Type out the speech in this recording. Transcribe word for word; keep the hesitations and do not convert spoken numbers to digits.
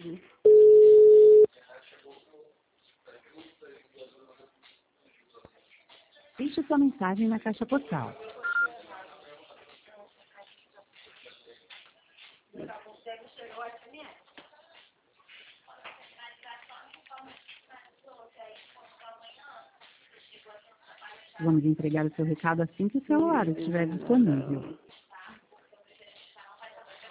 mensagem. Deixe sua mensagem na caixa postal. Vamos entregar o seu recado assim que o celular estiver disponível.